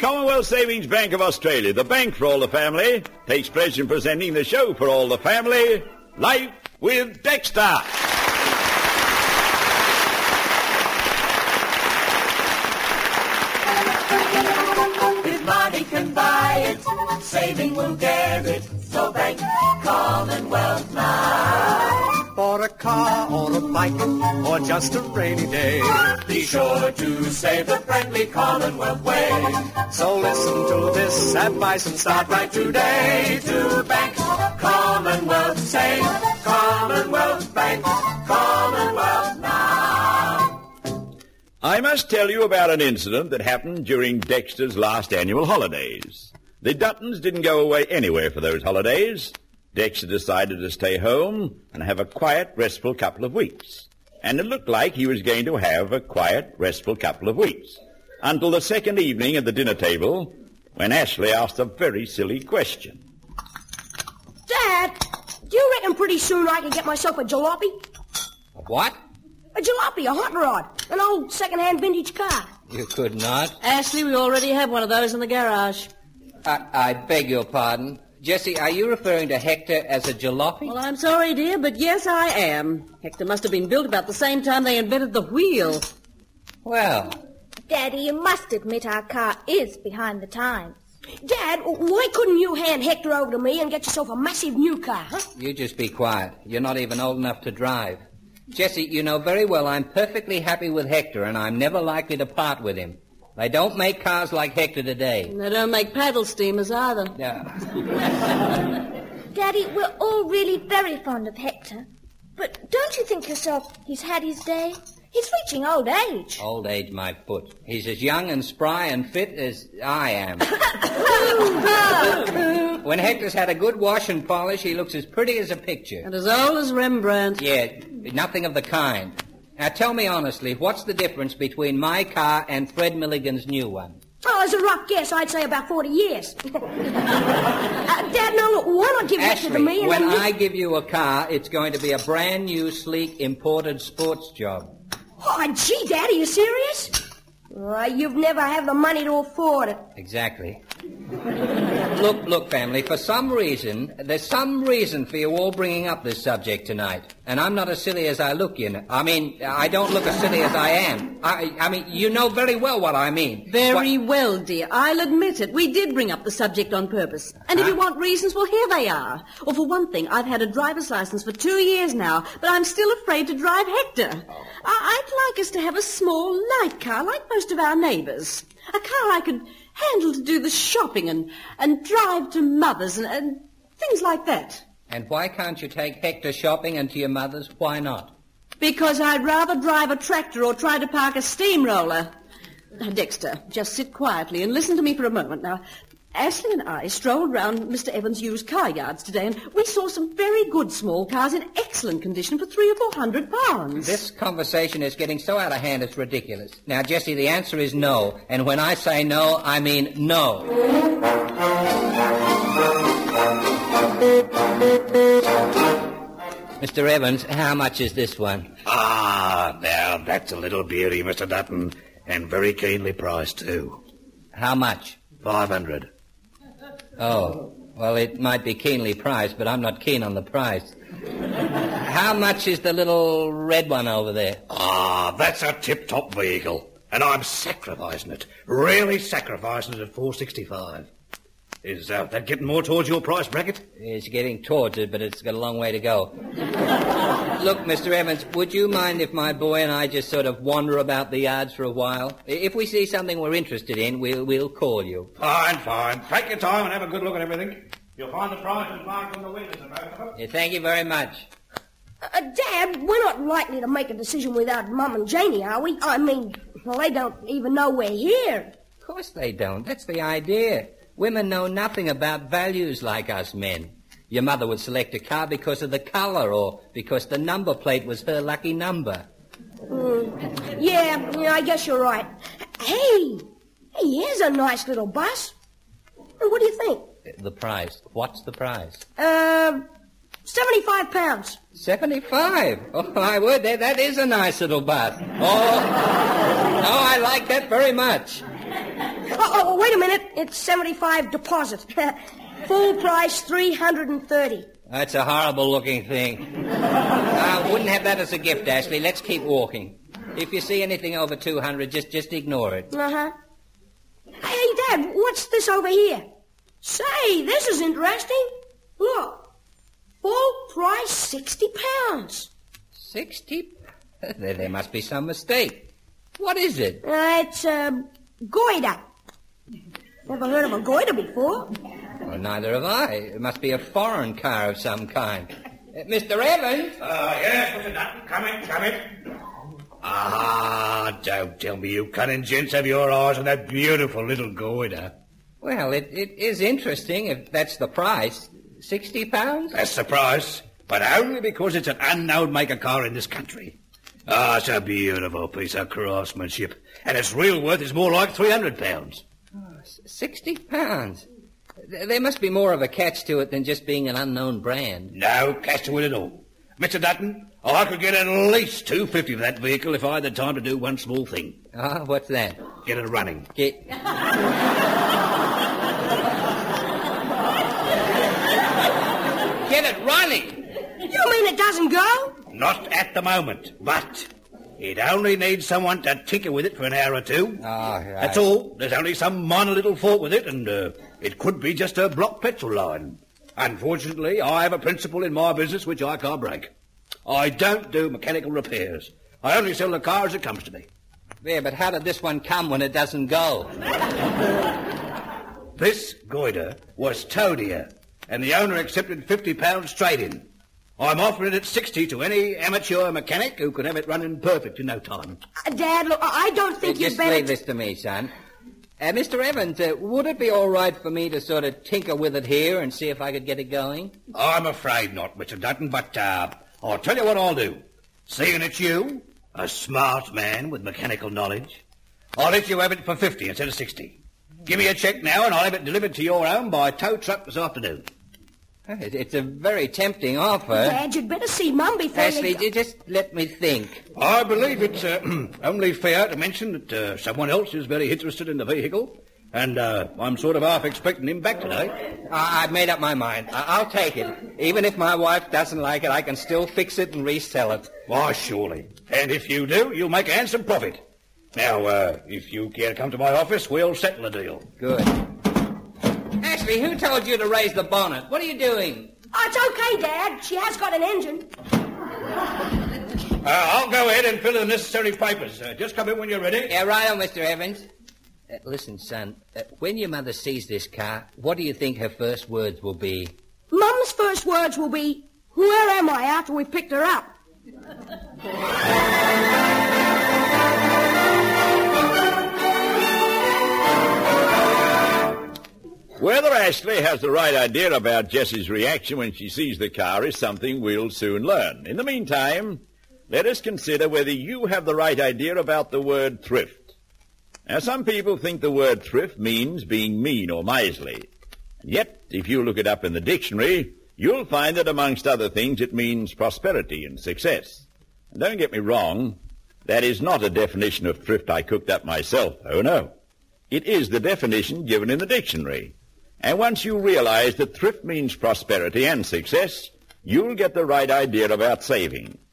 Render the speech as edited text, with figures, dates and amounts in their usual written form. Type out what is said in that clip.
Commonwealth Savings Bank of Australia, the bank for all the family, takes pleasure in presenting the show for all the family, Life with Dexter. If money can buy it, saving will get it. So bank Commonwealth now. For a car or a bike or just a rainy day, Be sure to save the friendly Commonwealth way. so listen to this advice and start right today. To bank Commonwealth, save Commonwealth Bank, Commonwealth now. I must tell you about an incident that happened during Dexter's last annual holidays. The Duttons didn't go away anywhere for those holidays. Dexter decided to stay home and have a quiet, restful couple of weeks. And it looked like he was going to have a quiet, restful couple of weeks. Until the second evening at the dinner table, when Ashley asked a very silly question. Dad, do you reckon pretty soon I can get myself a jalopy? A what? A jalopy, a hot rod, an old second-hand vintage car. You could not. Ashley, we already have one of those in the garage. I beg your pardon. Jessie, are you referring to Hector as a jalopy? Well, I'm sorry, dear, but yes, I am. Hector must have been built about the same time they invented the wheel. Well, Daddy, you must admit our car is behind the times. Dad, why couldn't you hand Hector over to me and get yourself a massive new car, huh? you just be quiet. You're not even old enough to drive. Jessie, you know very well I'm perfectly happy with Hector, and I'm never likely to part with him. They don't make cars like Hector today. And they don't make paddle steamers either. Daddy, we're all really very fond of Hector. But don't you think yourself he's had his day? He's reaching old age. Old age, my foot. He's as young and spry and fit as I am. When Hector's had a good wash and polish, he looks as pretty as a picture. And as old as Rembrandt. Yeah, nothing of the kind. Now, tell me honestly, what's the difference between my car and Fred Milligan's new one? Oh, as a rough guess, I'd say about 40 years. Dad, no, look, why not give Hector to me? Ashley, when I give you a car, it's going to be a brand new, sleek, imported sports job. Oh, gee, Dad, are you serious? You've never had the money to afford it. Exactly. Look, family, there's some reason for you all bringing up this subject tonight. And I'm not as silly as I look, you know. I mean, I don't look as silly as I am. I mean, you know very well what I mean. Very well, dear. I'll admit it. We did bring up the subject on purpose. And if you want reasons, well, here they are. Well, for one thing, I've had a driver's license for 2 years now, but I'm still afraid to drive Hector. I'd like us to have a small, light car like most of our neighbours. A car I could handle to do the shopping and drive to Mother's and things like that. And why can't you take Hector shopping and to your mother's? Why not? Because I'd rather drive a tractor or try to park a steamroller. Now, Dexter, just sit quietly and listen to me for a moment. Now, Ashley and I strolled round Mr. Evans' used car yards today, and we saw some very good small cars in excellent condition for £300 or £400. This conversation is getting so out of hand it's ridiculous. Now, Jessie, the answer is no. And when I say no, I mean no. Mr. Evans, how much is this one? Now that's a little beauty, Mr. Dutton, and very keenly priced, too. How much? 500. Oh, well, it might be keenly priced, but I'm not keen on the price. How much is the little red one over there? That's a tip-top vehicle, and I'm sacrificing it. Really sacrificing it at $465. Is that getting more towards your price bracket? It's getting towards it, but it's got a long way to go. Look, Mr. Evans, would you mind if my boy and I just sort of wander about the yards for a while? If we see something we're interested in, we'll call you. Fine. Take your time and have a good look at everything. You'll find the prices marked on the windows of both of them. Yeah, thank you very much. Dad, we're not likely to make a decision without Mum and Janie, are we? I mean, well, they don't even know we're here. Of course they don't. That's the idea. Women know nothing about values like us men. Your mother would select a car because of the colour or because the number plate was her lucky number. Yeah, I guess you're right. Hey, here's a nice little bus. What do you think? The price. What's the price? £75. 75? Oh, my word, that is a nice little bus. Oh, I like that very much. Oh, wait a minute. It's 75 deposit. Full price, 330. That's a horrible-looking thing. I wouldn't have that as a gift, Ashley. Let's keep walking. If you see anything over 200, just ignore it. Uh-huh. Hey, Dad, what's this over here? Say, this is interesting. Look. Full price, 60 pounds. 60? There must be some mistake. What is it? It's a goiter. Never heard of a goiter before. Well, neither have I. It must be a foreign car of some kind. Mr. Evans? Yes, Mr. Dutton. Come in. Ah, don't tell me you cunning gents have your eyes on that beautiful little goiter. Well, it is interesting if that's the price. 60 pounds? That's the price, but only because it's an unknown maker car in this country. Ah, it's a beautiful piece of craftsmanship, and its real worth is more like 300 pounds. 60 pounds? There must be more of a catch to it than just being an unknown brand. No catch to it at all. Mr. Dutton, I could get at least $250 for that vehicle if I had the time to do one small thing. Ah, what's that? Get it running. Get it running? You mean it doesn't go? Not at the moment, but it only needs someone to tinker with it for an hour or two. Oh, right. That's all. There's only some minor little fault with it, and it could be just a blocked petrol line. Unfortunately, I have a principle in my business which I can't break. I don't do mechanical repairs. I only sell the car as it comes to me. Yeah, but how did this one come when it doesn't go? This goiter was towed here, and the owner accepted £50 trade-in. I'm offering it at 60 to any amateur mechanic who could have it running perfect in no time. Dad, look, I don't think you'd Just better... leave this to me, son. Mr. Evans, would it be all right for me to sort of tinker with it here and see if I could get it going? I'm afraid not, Mr. Dutton, but I'll tell you what I'll do. Seeing it's you, a smart man with mechanical knowledge, I'll let you have it for 50 instead of 60. Give me a cheque now and I'll have it delivered to your home by tow truck this afternoon. It's a very tempting offer. Dad, you'd better see Mum before Ashley, you... just let me think. I believe it's only fair to mention that someone else is very interested in the vehicle, and I'm sort of half expecting him back today. I've made up my mind. I'll take it. Even if my wife doesn't like it, I can still fix it and resell it. Why, surely. And if you do, you'll make a handsome profit. Now, if you care to come to my office, we'll settle the deal. Good. Ashley, who told you to raise the bonnet? What are you doing? Oh, it's okay, Dad. She has got an engine. I'll go ahead and fill in the necessary papers. Just come in when you're ready. Yeah, righto, Mr. Evans. Listen, son, when your mother sees this car, what do you think her first words will be? Mum's first words will be, where am I after we picked her up? Whether Ashley has the right idea about Jessie's reaction when she sees the car is something we'll soon learn. In the meantime, let us consider whether you have the right idea about the word thrift. Now, some people think the word thrift means being mean or miserly. And yet, if you look it up in the dictionary, you'll find that amongst other things it means prosperity and success. And don't get me wrong, that is not a definition of thrift I cooked up myself. Oh, no. It is the definition given in the dictionary. And once you realize that thrift means prosperity and success, you'll get the right idea about saving.